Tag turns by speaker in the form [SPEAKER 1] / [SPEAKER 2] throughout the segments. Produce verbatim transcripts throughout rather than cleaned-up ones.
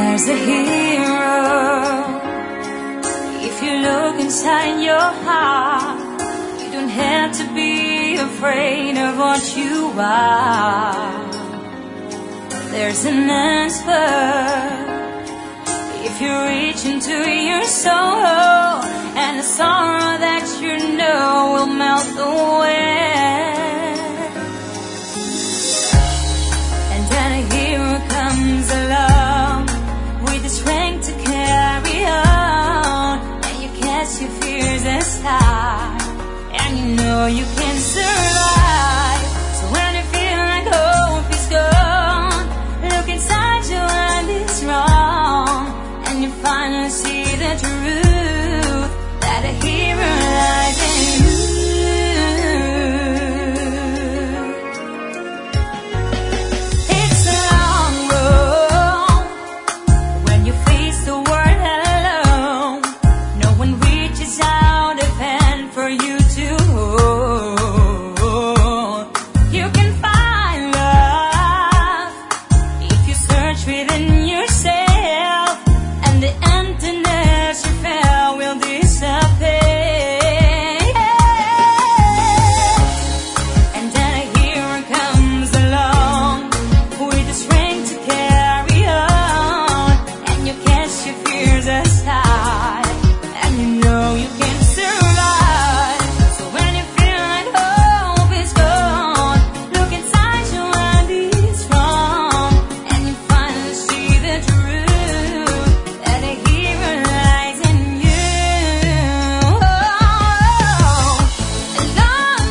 [SPEAKER 1] There's a hero. If you look inside your heart, you don't have to be afraid of what you are. There's an answer if you reach into your soul, and the sorrow that you know will melt away. And then a hero comes along with the strength to carry on, and you cast your fears aside, and you know you can survive. So when you feel like hope is gone, look inside you and it's wrong, and you finally see the truth that a hero lies in you. It's a long road when you face the world alone. No one reaches out a hand for you to hold. You can find love if you search within yourself, and the emptiness you felt will disappear. And then a hero comes along with the strength to carry on, and you cast your fears aside, and you know you can survive. So when you feel like hope is gone, look inside you and it's wrong, and you finally see the truth that a hero lies in you. Long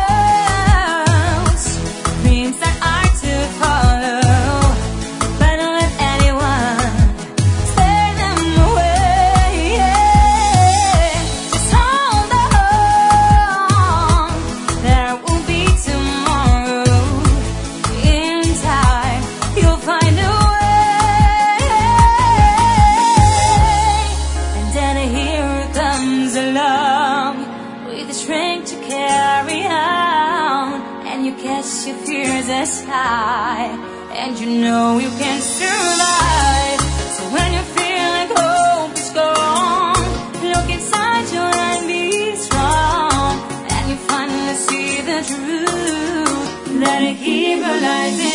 [SPEAKER 1] those dreams that are to follow, but don't let anyone steer them away. Just hold on, there will be tomorrow. In time, you'll find a way. And then a hero comes along with the strength to carry on, and you cast your fears aside, and you know you can survive. So when you feel like hope is gone, look inside you and be strong, and you finally see the truth that a hero lies in